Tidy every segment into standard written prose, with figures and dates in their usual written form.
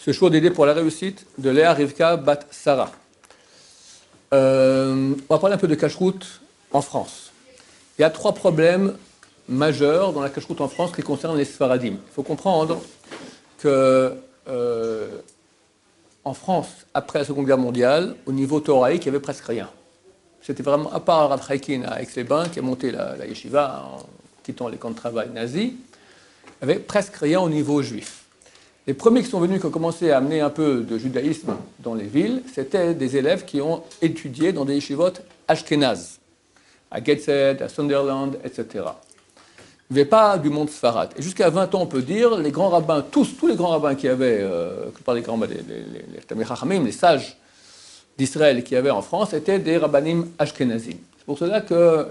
ce choix d'aider pour la réussite de Léa Rivka Bat Sarah. On va parler un peu de cache-route en France. Il y a 3 problèmes majeurs dans la cache-route en France qui concernent les Sfaradim. Il faut comprendre que en France, après la Seconde Guerre mondiale, au niveau thoraïque, il n'y avait presque rien. C'était vraiment, à part Rav Chaikin à Aix-les-Bains, qui a monté la yeshiva en quittant les camps de travail nazis, il n'y avait presque rien au niveau juif. Les premiers qui sont venus, qui ont commencé à amener un peu de judaïsme dans les villes, c'était des élèves qui ont étudié dans des yeshivot ashkénazes, à Gateshead, à Sunderland, etc. Il n'y avait pas du monde sfarad. Et jusqu'à 20 ans, on peut dire, les grands rabbins, tous les grands rabbins qui avaient, que par les grands rabbins, les Tamei Chachamim, les sages d'Israël qui avaient en France, étaient des rabbanim ashkénazim. C'est pour cela que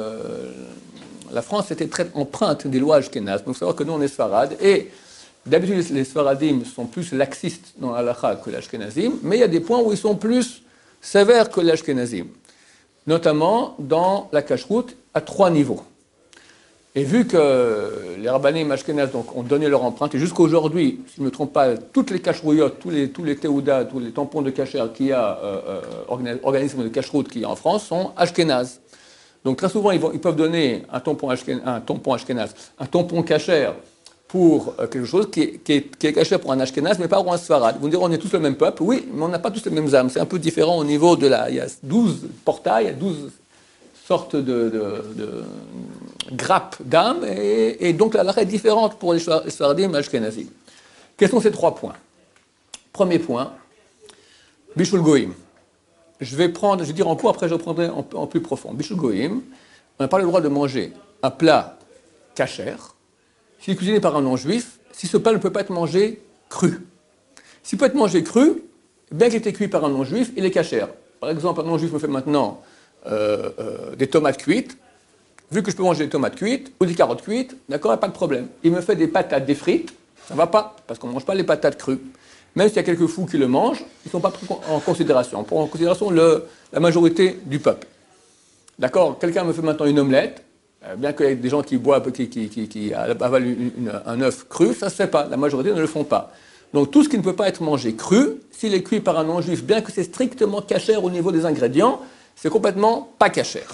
la France était très empreinte des lois ashkénazes. Donc il faut savoir que nous, on est sfarad. Et d'habitude, les sfaradim sont plus laxistes dans l'halakha que les ashkénazim, mais il y a des points où ils sont plus sévères que les ashkénazim, notamment dans la cache-route à 3 niveaux. Et vu que les rabbanim ashkénazes ont donné leur empreinte, et jusqu'à aujourd'hui, si je ne me trompe pas, toutes les cache-rouillottes, tous les théoudas, tous les tampons de cacher qu'il y a, organismes de cache-route qu'il y a en France, sont ashkénazes. Donc très souvent, ils peuvent donner un tampon ashkénaz, un tampon cachère pour quelque chose qui est caché pour un ashkénaz, mais pas pour un sfarad. Vous me direz, on est tous le même peuple. Oui, mais on n'a pas tous les mêmes âmes. C'est un peu différent au niveau de la... Il y a 12 portails, il y a 12 sortes de grappes d'âmes, et donc la halakha est différente pour les sfaradim et ashkénazim. Quels sont ces 3 points? Premier point, Bishul Goïm. Je vais dire en cours, après je reprendrai en plus profond. Bishul Goïm, on n'a pas le droit de manger un plat cachère s'il est cuisiné par un non-juif, si ce plat ne peut pas être mangé cru. S'il peut être mangé cru, bien qu'il ait été cuit par un non-juif, il est cachère. Par exemple, un non-juif me fait maintenant des tomates cuites. Vu que je peux manger des tomates cuites ou des carottes cuites, d'accord, il n'y a pas de problème. Il me fait des patates défrites, ça ne va pas, parce qu'on ne mange pas les patates crues. Même s'il y a quelques fous qui le mangent, ils ne sont pas pris en considération. On prend en considération la majorité du peuple. D'accord, quelqu'un me fait maintenant une omelette, bien qu'il y ait des gens qui boivent, qui avalent un œuf cru, ça ne se fait pas. La majorité ne le font pas. Donc tout ce qui ne peut pas être mangé cru, s'il est cuit par un non-juif, bien que c'est strictement cachère au niveau des ingrédients, c'est complètement pas cachère.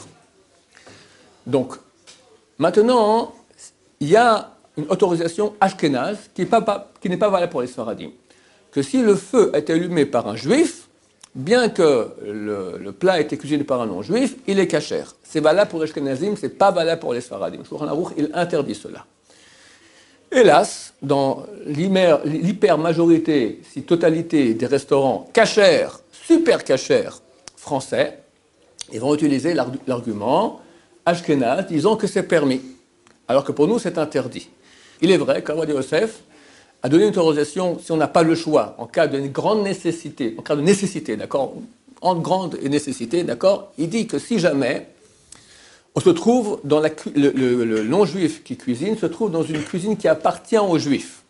Donc, maintenant, il y a une autorisation ashkénaze qui n'est pas valable pour les sfaradim. Que si le feu est allumé par un juif, bien que le plat ait été cuisiné par un non-juif, il est cachère. C'est valable pour les ashkénazim, c'est pas valable pour les sfaradim. Shulchan Aruch, il interdit cela. Hélas, dans l'hyper-majorité, si totalité des restaurants cachères, super cachères français, ils vont utiliser l'argument ashkénaze, disant que c'est permis, alors que pour nous, c'est interdit. Il est vrai qu'Avad Yosef a donné une autorisation, si on n'a pas le choix, en cas de grande nécessité, en cas de nécessité, d'accord, en grande nécessité, d'accord, il dit que si jamais on se trouve dans le non-juif qui cuisine, se trouve dans une cuisine qui appartient aux juifs.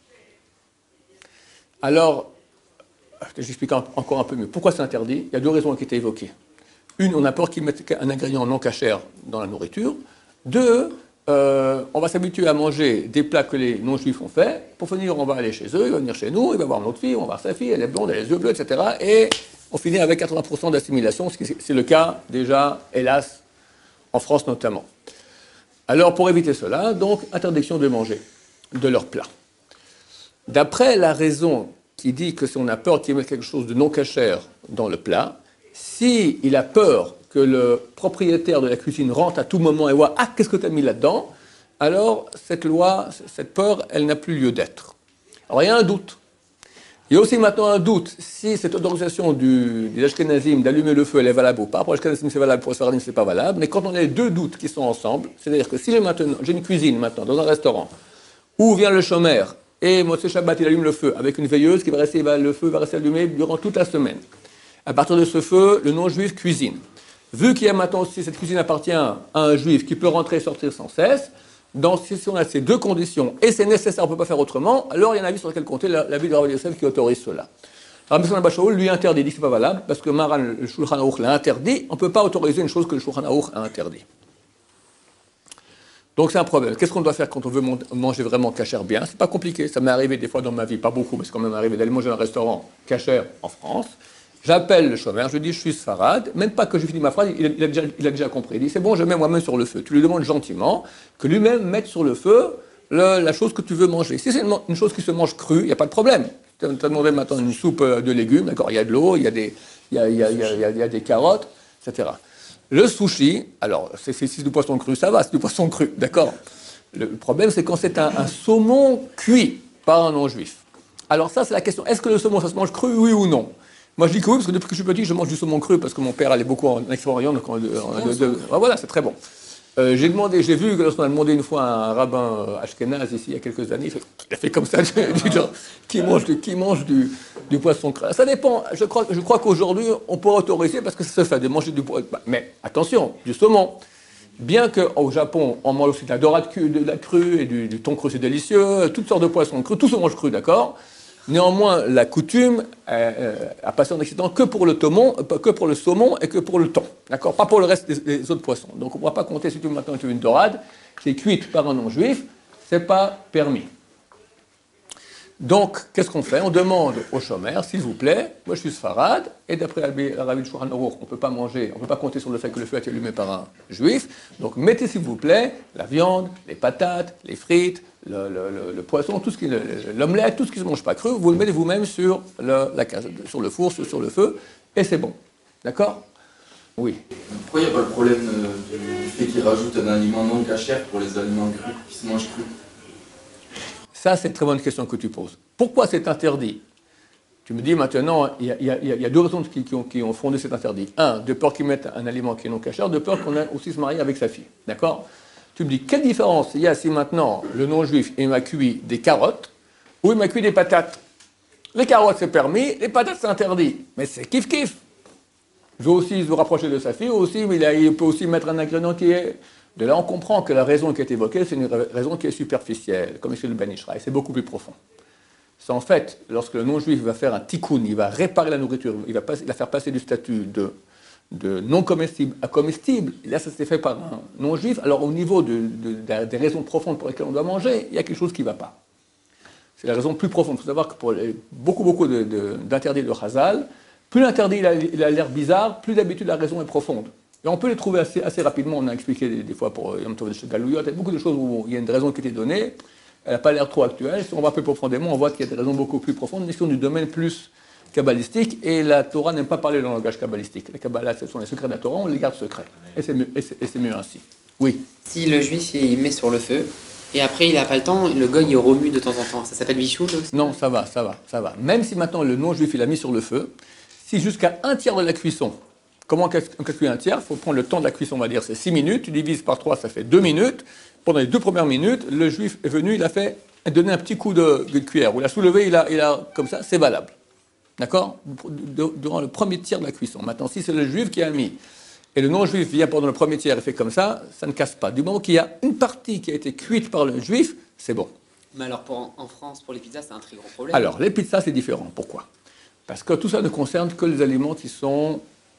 Alors, j'explique encore un peu mieux. Pourquoi c'est interdit? Il y a 2 raisons qui étaient évoquées. Une, on a peur qu'ils mettent un ingrédient non cachère dans la nourriture. 2, on va s'habituer à manger des plats que les non-juifs ont fait. Pour finir, on va aller chez eux, il va venir chez nous, il va voir notre fille, on va voir sa fille, elle est blonde, elle a les yeux bleus, etc. Et on finit avec 80% d'assimilation, ce qui c'est le cas déjà, hélas, en France notamment. Alors, pour éviter cela, donc, interdiction de manger de leurs plats. D'après la raison qui dit que si on a peur qu'il y ait quelque chose de non cachère dans le plat, s'il a peur que le propriétaire de la cuisine rentre à tout moment et voit « Ah, qu'est-ce que tu as mis là-dedans ?» alors cette loi, cette peur, elle n'a plus lieu d'être. Alors il y a un doute. Il y a aussi maintenant un doute si cette autorisation des ashkénazim d'allumer le feu, elle est valable ou pas. Pour les ashkénazim, c'est valable, pour les sfaradim, c'est pas valable. Mais quand on a les 2 doutes qui sont ensemble, c'est-à-dire que si j'ai une cuisine maintenant dans un restaurant où vient le chômer et Motzei Shabbat, il allume le feu avec une veilleuse le feu va rester allumé durant toute la semaine. À partir de ce feu, le non-juif cuisine. Vu qu'il y a maintenant aussi, cette cuisine appartient à un juif qui peut rentrer et sortir sans cesse, si on a ces 2 conditions, et c'est nécessaire, on ne peut pas faire autrement, alors il y a un avis sur lequel compter, l'avis de Rav Yosef qui autorise cela. Rabbi Shimon Abba Shaul lui interdit, il dit que ce n'est pas valable, parce que Maran, le Shulchan Aruch l'a interdit, on ne peut pas autoriser une chose que le Shulchan Aruch a interdit. Donc c'est un problème. Qu'est-ce qu'on doit faire quand on veut manger vraiment cachère bien? C'est pas compliqué. Ça m'est arrivé des fois dans ma vie, pas beaucoup, mais c'est quand même arrivé d'aller manger dans un restaurant cachère en France. J'appelle le chômeur, je lui dis je suis Sfarad, même pas que je finis ma phrase, il a déjà compris. Il dit c'est bon, je mets moi-même sur le feu. Tu lui demandes gentiment que lui-même mette sur le feu la chose que tu veux manger. Si c'est une chose qui se mange crue, il n'y a pas de problème. Tu as demandé maintenant une soupe de légumes, d'accord, il y a de l'eau, il y a des carottes, etc. Le sushi, alors, c'est du poisson cru, ça va, c'est du poisson cru, d'accord. Le problème, c'est quand c'est un saumon cuit par un non-juif. Alors ça, c'est la question. Est-ce que le saumon, ça se mange cru, oui ou non? Moi, je dis que oui, parce que depuis que je suis petit, je mange du saumon cru, parce que mon père allait beaucoup en Extrême-Orient, donc voilà, c'est très bon. J'ai vu que lorsqu'on a demandé une fois à un rabbin ashkénaze ici, il y a quelques années, il a fait comme ça, du genre, qui mange du poisson cru. Ça dépend, je crois qu'aujourd'hui, on peut autoriser, parce que ça se fait, de manger du poisson. Mais attention, du saumon. Bien qu'au Japon, on mange aussi de la dorade de la crue et du thon cru, c'est délicieux, toutes sortes de poissons crus, tout se mange cru, d'accord. Néanmoins, la coutume a passé en Occident que pour le saumon et que pour le thon, d'accord, pas pour le reste des autres poissons. Donc on ne pourra pas compter si tu veux maintenant une dorade qui est cuite par un non-juif, c'est pas permis. Donc, qu'est-ce qu'on fait? On demande au chômeur, s'il vous plaît, moi je suis Sfarad, et d'après la Rabbi Shulchan Aruch, on ne peut pas manger, on ne peut pas compter sur le fait que le feu a été allumé par un juif. Donc mettez s'il vous plaît la viande, les patates, les frites, le poisson, l'omelette, tout ce qui ne se mange pas cru, vous le mettez vous-même sur sur le four, sur le feu, et c'est bon. D'accord? Oui. Pourquoi il n'y a pas le problème du fait qu'ils rajoutent un aliment non cachère pour les aliments crus qui se mangent crus? Ça, c'est une très bonne question que tu poses. Pourquoi c'est interdit? Tu me dis maintenant, il y a deux raisons qui ont fondé cet interdit. Un, de peur qu'ils mettent un aliment qui est non cachère, de peur qu'on ait aussi se marier avec sa fille. D'accord? Tu me dis, quelle différence il y a si maintenant le non-juif il m'a cuit des carottes ou il m'a cuit des patates? Les carottes c'est permis, les patates c'est interdit. Mais c'est kiff-kiff. Il veut aussi se rapprocher de sa fille, mais il peut aussi mettre un ingrédient qui est... De là, on comprend que la raison qui est évoquée, c'est une raison qui est superficielle, comme chez le Ben Ishraï, c'est beaucoup plus profond. C'est en fait, lorsque le non-juif va faire un tikkun, il va réparer la nourriture, il va faire passer du statut de non comestible à comestible, et là, ça s'est fait par un non-juif, alors au niveau des raisons profondes pour lesquelles on doit manger, il y a quelque chose qui ne va pas. C'est la raison plus profonde. Il faut savoir que pour beaucoup d'interdits de Chazal, plus l'interdit il a l'air bizarre, plus d'habitude la raison est profonde. Et on peut les trouver assez rapidement. On a expliqué des fois pour Yom Tov de Galouyot, il y a beaucoup de choses où il y a une raison qui était donnée, elle n'a pas l'air trop actuelle. Si on va plus profondément, on voit qu'il y a des raisons beaucoup plus profondes, mais qui sont du domaine plus kabbalistique, et la Torah n'aime pas parler dans le langage kabbalistique. La Kabbalah, ce sont les secrets de la Torah, on les garde secrets. Et c'est mieux ainsi. Oui. Si le juif il met sur le feu, et après il n'a pas le temps, le goy il remue de temps en temps, ça s'appelle bichoul aussi? Non, ça va. Même si maintenant le non-juif il a mis sur le feu, si jusqu'à un tiers de la cuisson, comment on calcule un tiers? Il faut prendre le temps de la cuisson, on va dire, c'est 6 minutes, tu divises par 3, ça fait 2 minutes. Pendant les 2 premières minutes, le juif est venu, il a donné un petit coup de cuillère, ou il a soulevé, il a comme ça, c'est valable. D'accord? Durant le premier tiers de la cuisson. Maintenant, si c'est le juif qui a mis, et le non-juif vient pendant le premier tiers et fait comme ça ne casse pas. Du moment qu'il y a une partie qui a été cuite par le juif, c'est bon. Mais alors, en France, pour les pizzas, c'est un très gros problème. Alors, les pizzas, c'est différent. Pourquoi? Parce que tout ça ne concerne que les aliments qui sont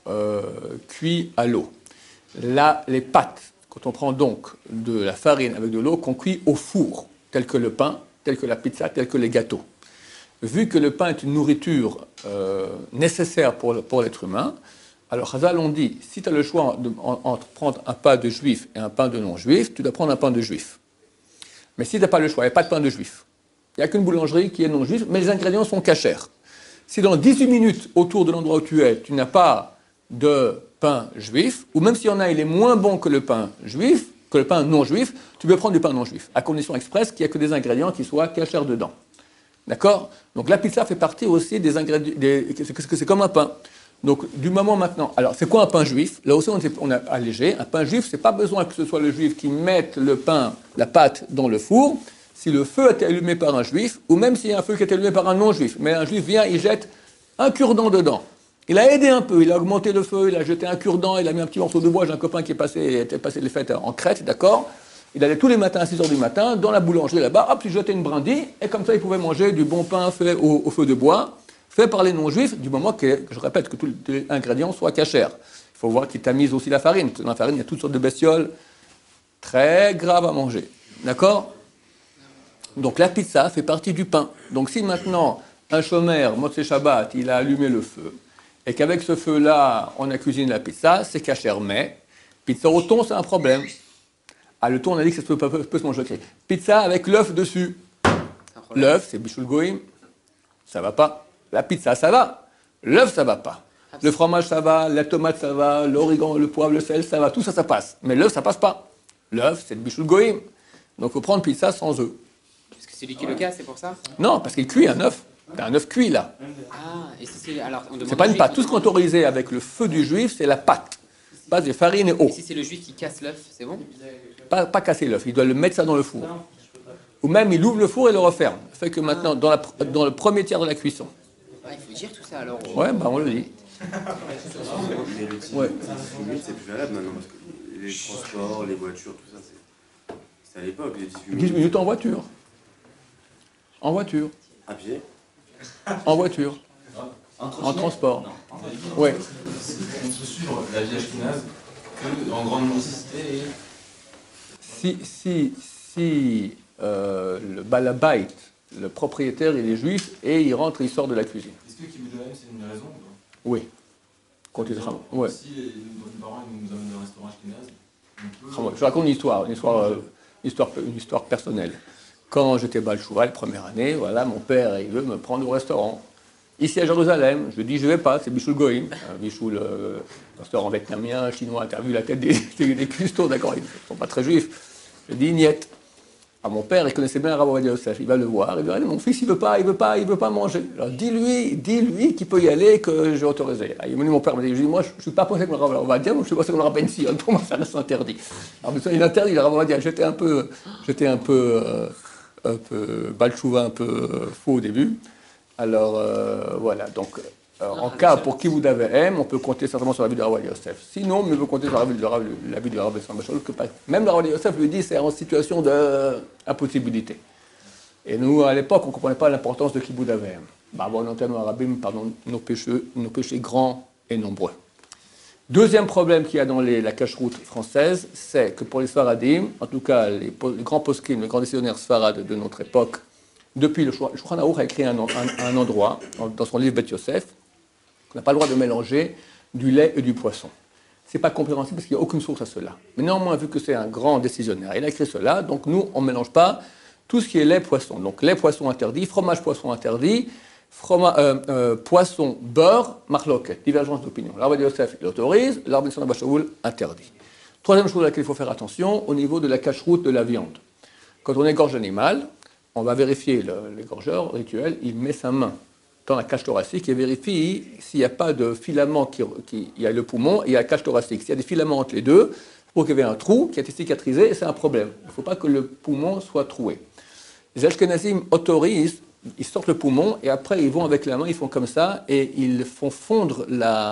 cuits à l'eau. Là, les pâtes, quand on prend donc de la farine avec de l'eau, qu'on cuit au four, tel que le pain, tel que la pizza, tel que les gâteaux. Vu que le pain est une nourriture nécessaire pour l'être humain, alors Chazal on dit, si tu as le choix entre prendre un pain de juif et un pain de non-juif, tu dois prendre un pain de juif. Mais si tu n'as pas le choix, il n'y a pas de pain de juif. Il n'y a qu'une boulangerie qui est non-juif, mais les ingrédients sont cachers. Si dans 18 minutes autour de l'endroit où tu es, tu n'as pas de pain juif, ou même s'il y en a, il est moins bon que le pain juif, que le pain non-juif, tu peux prendre du pain non-juif, à condition expresse qu'il n'y a que des ingrédients qui soient cachers dedans. D'accord? Donc la pizza fait partie aussi des ingrédients, c'est comme un pain. Donc du moment maintenant, alors c'est quoi un pain juif? Là aussi on a allégé, un pain juif, c'est pas besoin que ce soit le juif qui mette le pain, la pâte dans le four, si le feu a été allumé par un juif, ou même s'il y a un feu qui a été allumé par un non-juif, mais un juif vient, il jette un cure-dent dedans. Il a aidé un peu, il a augmenté le feu, il a jeté un cure-dent, il a mis un petit morceau de bois. J'ai un copain qui était passé les fêtes en Crète, d'accord? Il allait tous les matins à 6h du matin dans la boulangerie là-bas, hop, il jetait une brindille, et comme ça il pouvait manger du bon pain fait au feu de bois, fait par les non-juifs, du moment que je répète, que tous les ingrédients soient cachers. Il faut voir qu'il tamise aussi la farine. Dans la farine, il y a toutes sortes de bestioles très grave à manger. D'accord? Donc la pizza fait partie du pain. Donc si maintenant un chômeur, Motzei Shabbat, il a allumé le feu, et qu'avec ce feu-là, on a cuisiné la pizza, c'est kasher, mais pizza au thon, c'est un problème. Ah, le thon, on a dit que ça peut se manger. Okay. Pizza avec l'œuf dessus. L'œuf, c'est bichoul goïm, ça va pas. La pizza, ça va. L'œuf, ça va pas. Le fromage, ça va. La tomate, ça va. L'origan, le poivre, le sel, ça va. Tout ça, ça passe. Mais l'œuf, ça passe pas. L'œuf, c'est le bichoul goïm. Donc, il faut prendre pizza sans œuf. Parce que c'est lui qui le casse, c'est pour ça? Non, parce qu'il cuit un œuf. T'as un œuf cuit, là. Ah, et si c'est... Alors, on demande C'est pas une au juif, pâte. Tout ce qu'on autorisé avec le feu du juif, c'est la pâte. Base de farine et eau. Et si c'est le juif qui casse l'œuf, c'est bon? Pas casser l'œuf. Il doit le mettre ça dans le four. Ou même, il ouvre le four et le referme. Ça fait que maintenant, dans le premier tiers de la cuisson. Ah, il faut dire tout ça, alors. Ouais, bah on le dit. Mais le 10 Ouais. minutes, c'est plus valable maintenant, parce que les transports, les voitures, tout ça, c'est à l'époque, les 18 minutes. 10 minutes en voiture. En voiture. À pied. En voiture. En transport. Ouais. On peut suivre la vie ashkénaze qu'en grande nécessité et Si le balabait, le propriétaire, il est juif et il rentre et il sort de la cuisine. est-ce que Kibbutz Haim, c'est une raison ou pas? Oui. Quand il sera. Ouais. Si nos parents nous amènent dans un restaurant ashkénaze, on peut... Ah ouais, je raconte une histoire personnelle. Quand j'étais Baal Shuvah, la première année, voilà, mon père, il veut me prendre au restaurant. Ici à Jérusalem, je dis je vais pas, c'est Bichoul Goïm, Bichoul, restaurant vietnamien, chinois, tu as vu la tête des custos, d'accord, ils ne sont pas très juifs. Je dis niet. Ah, mon père, il connaissait bien le Rav Ovadia Yosef, il va le voir, il va dire mon fils, il veut pas manger. Alors dis-lui qu'il peut y aller, que j'ai autorisé. Alors, il me dit, mon père me dit, moi je ne suis pas pensé comme le Rav Ovadia, moi je suis pensé comme le Rav Ben Sion, pour moi ça reste interdit. Alors il interdit le Rav Ovadia, j'étais un peu Baal Shuvah, un peu faux au début. Alors, voilà. Donc, en cas pour qui vous avez aime, on peut compter certainement sur la vie de Rav Yosef. Sinon, mais on peut compter sur la vie de Rav Bachol, que même Rav Yosef lui dit c'est en situation d'impossibilité. Et nous, à l'époque, on ne comprenait pas l'importance de Kibbout Avem. Bon, pardon, nos péchés grands et nombreux. Deuxième problème qu'il y a dans la cache-route française, c'est que pour les Sfaradim, en tout cas les grands poskim, les grands décisionnaires Sfarad de notre époque, depuis le Shulchan Aruch a écrit un endroit dans son livre Bet Yosef, qu'on n'a pas le droit de mélanger du lait et du poisson. Ce n'est pas compréhensible parce qu'il n'y a aucune source à cela. Mais néanmoins, vu que c'est un grand décisionnaire, il a écrit cela, donc nous, on ne mélange pas tout ce qui est lait-poisson. Donc lait, poisson interdit, fromage-poisson interdit, poisson, beurre, marloquet, divergence d'opinion. L'Arba de Yosef, il autorise, l'Arba de Bachaoul interdit. Troisième chose à laquelle il faut faire attention, au niveau de la cache-route de la viande. Quand on égorge l'animal, on va vérifier, l'égorgeur rituel, il met sa main dans la cage thoracique et vérifie s'il n'y a pas de filament, il y a le poumon et il y a la cage thoracique. S'il y a des filaments entre les deux, pour qu'il y ait un trou qui a été cicatrisé, et c'est un problème. Il ne faut pas que le poumon soit troué. Les Ashkenazim autorisent, ils sortent le poumon et après ils vont avec la main, ils font comme ça et ils font fondre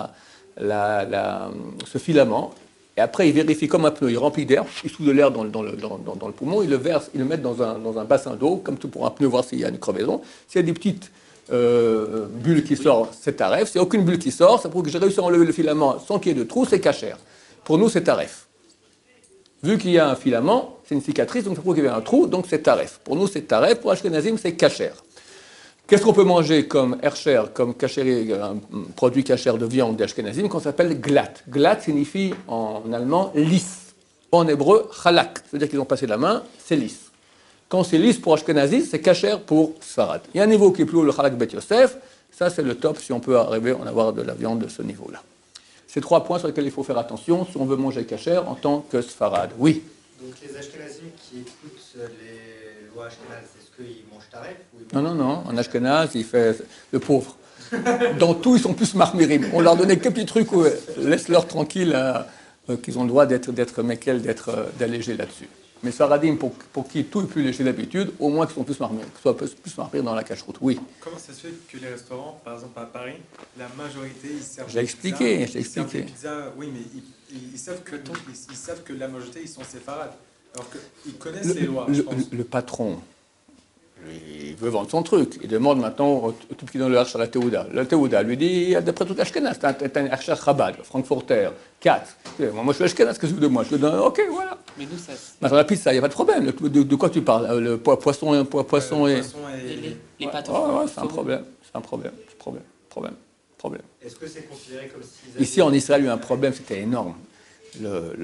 ce filament. Et après, ils vérifient comme un pneu, ils remplissent d'air, ils soufflent de l'air dans le poumon, ils le versent, ils le mettent dans un bassin d'eau, comme tout pour un pneu, voir s'il y a une crevaison. S'il y a des petites bulles qui sortent, c'est taref. S'il n'y a aucune bulle qui sort, ça prouve que j'ai réussi à enlever le filament sans qu'il y ait de trou, c'est cachère. Pour nous, c'est taref. Vu qu'il y a un filament, c'est une cicatrice, donc ça prouve qu'il y avait un trou, donc c'est taref. Pour nous, c'est taref. Pour Ashkenazim, c'est cachère. Qu'est-ce qu'on peut manger comme hercher, comme un produit cachère de viande d'Ashkenazim qu'on s'appelle glat. Glat signifie en allemand lisse. En hébreu, chalak. C'est-à-dire qu'ils ont passé la main, c'est lisse. Quand c'est lisse pour Ashkenazim, c'est cachère pour Sfarad. Il y a un niveau qui est plus haut, le chalak bet Yosef. Ça, c'est le top si on peut arriver à en avoir de la viande de ce niveau-là. C'est 3 points sur lesquels il faut faire attention si on veut manger cachère en tant que Sfarad. Oui. Donc les Ashkenazim qui écoutent les lois Ashkenaz, est-ce qu'ils mangent taref ou Non. En Ashkenaz, il fait le pauvre. Dans tout, ils sont plus marmirim. On leur donnait quelques petits trucs où laisse-leur tranquille, qu'ils ont le droit d'être d'alléger là-dessus. Mais Sfaradim, pour qui tout est plus léger d'habitude, au moins qu'ils sont plus marmirim dans la cache-route. Oui. Comment ça se fait que les restaurants, par exemple à Paris, la majorité, ils servent J'ai expliqué. des pizzas, oui, mais ils savent que la majorité, ils sont séfarades. Alors qu'ils connaissent les lois, je pense. Le patron, Il veut vendre son truc. Il demande maintenant au type qui donne le Hercher à la Théouda. Le Théouda lui dit, d'après tout Ashkenaz, c'est un Hercher Chabad, Frankfurter, Katz. Moi, je suis Ashkenaz, qu'est-ce que vous de moi? Je lui donne, ok, voilà. Mais nous, ça. Maintenant, la pizza, il n'y a pas de problème. De quoi tu parles? Le poisson et... Poisson et... Les pâtes au Ouais, four. c'est un problème. C'est un problème. Problème. Est-ce que c'est considéré comme s'ils Ici, en Israël, il y a eu un problème, c'était énorme. Le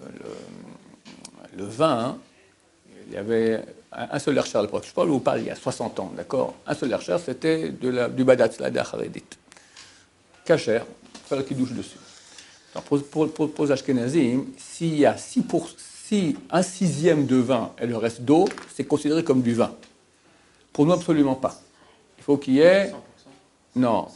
vin, hein, il y avait un seul Hercher à l'époque. Je parle, vous parle il y a 60 ans, d'accord? Un seul Hercher, c'était du Badatz, la Haredit. Kacher, il fallait qu'il douche dessus. Alors, pour les Ashkenazim, s'il y a si un sixième de vin et le reste d'eau, c'est considéré comme du vin. Pour nous, absolument pas. Il faut qu'il y ait... 100%. Non.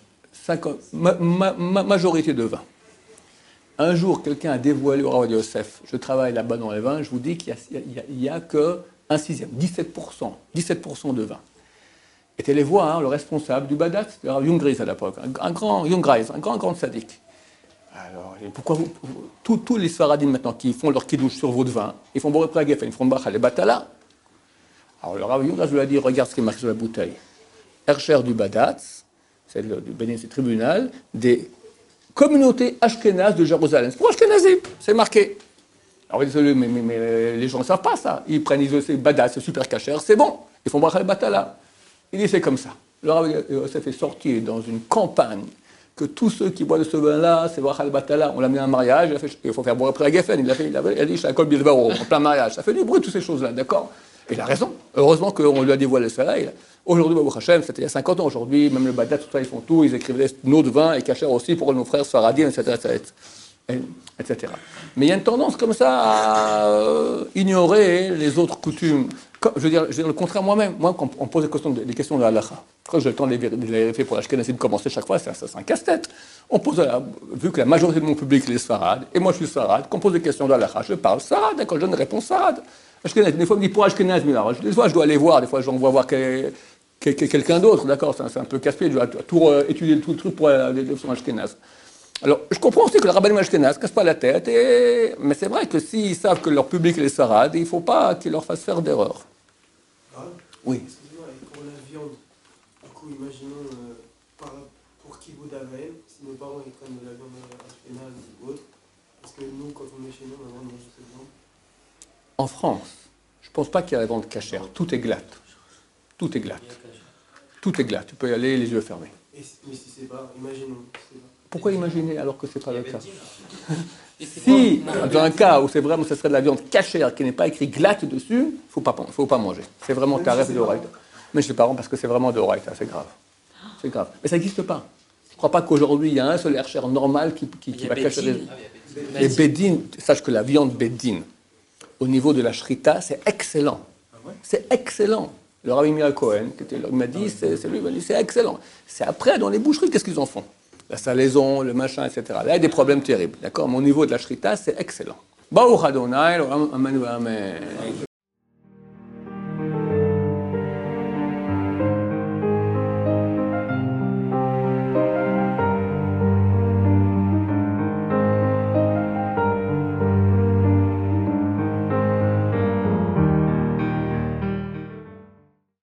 Majorité de vin. Un jour, quelqu'un a dévoilé au Rav Yosef, je travaille là-bas dans les vins, je vous dis qu'il n'y a que un sixième, 17% de vin. Et les voir le responsable du Badat, le Rav Jungreis à l'époque, un grand sadique. Alors, pourquoi tous les Sfaradim maintenant qui font leur kidouche sur votre vin, ils font Boré Pragefen, ils font Bach les Batala. Alors le Rav Jungreis lui a dit, regarde ce qui est marqué sur la bouteille. Hercher du Badat, c'est du Bénin, c'est le tribunal, des communauté ashkénaze de Jérusalem. C'est pour Ashkénazim, c'est marqué. Alors désolé, mais les gens ne savent pas ça. Ils prennent, c'est Badat, c'est super cachère, c'est bon. Ils font Brachal Batala. Il dit c'est comme ça. Le Rav Yosef est sorti dans une campagne que tous ceux qui boivent de ce vin-là, c'est Brachal Batala. On l'a mis à un mariage, il faut faire boire après la Geffen. Il a dit, je suis à Kol Bilbao, en plein mariage. Ça fait du bruit, toutes ces choses-là, d'accord? Et il a raison. Heureusement qu'on lui a dévoilé cela. Aujourd'hui, Baruch Hashem, c'était il y a 50 ans. Aujourd'hui, même le Badat, tout ça, ils font tout. Ils écrivent des noms de vin et cachèrent aussi pour nos frères Sfaradim, etc. Mais il y a une tendance comme ça à ignorer les autres coutumes. Je veux dire le contraire moi-même. Moi, quand on pose des questions de halakha, quand j'ai le temps de les vérifier pour l'Ashkenazim de commencer chaque fois, c'est un casse-tête. On pose, vu que la majorité de mon public est Sfarad, et moi je suis Sfarad, quand on pose des questions de halakha, je parle Sarad, quand je donne une réponse Sarad. Des fois, on me dit pour Ashkenaz, mais alors, des fois, je dois aller voir, des fois, j'envoie voir quelqu'un d'autre, d'accord, c'est un peu casse-pied, je dois tout étudier tout le truc pour aller sur Ashkenaz. Alors, je comprends aussi que le rabbinim ashkénazes ne cassent pas la tête, mais c'est vrai que s'ils savent que leur public est les sarades, il ne faut pas qu'ils leur fassent faire d'erreurs. Oui. Excusez-moi, et pour la viande, du coup, imaginons pour Kiboud Avael, si nos parents ils prennent de la viande ashkénaze ou autre, est-ce que nous, quand on est chez nous, on a le droit de manger cette viande? En France, je ne pense pas qu'il y a la vente cachère. Tout est glatte. Tout est glatte. Tout est glatte. Tu peux y aller les yeux fermés. Mais si c'est pas, imaginons. Si c'est pas. Pourquoi imaginer alors que ce n'est pas le cas? Si, dans un cas où c'est vraiment, ce serait de la viande cachère qui n'est pas écrit glatte dessus, il ne faut pas manger. C'est vraiment taref de Horaïta. Mais je ne sais pas, parce que c'est vraiment de Horaïta, c'est grave. C'est grave. Mais ça n'existe pas. Je ne crois pas qu'aujourd'hui, il y a un seul hercher normal qui va cacher les... Et Bédine, sache que la viande Bédine, au niveau de la shrita, c'est excellent. C'est excellent. Le Rabbi Mia Cohen, il m'a dit, c'est lui, il m'a dit, c'est excellent. C'est après, dans les boucheries, qu'est-ce qu'ils en font? La salaison, le machin, etc. Là, il y a des problèmes terribles. D'accord? Mais au niveau de la shrita, c'est excellent. Baruch Adonai, amen, amen.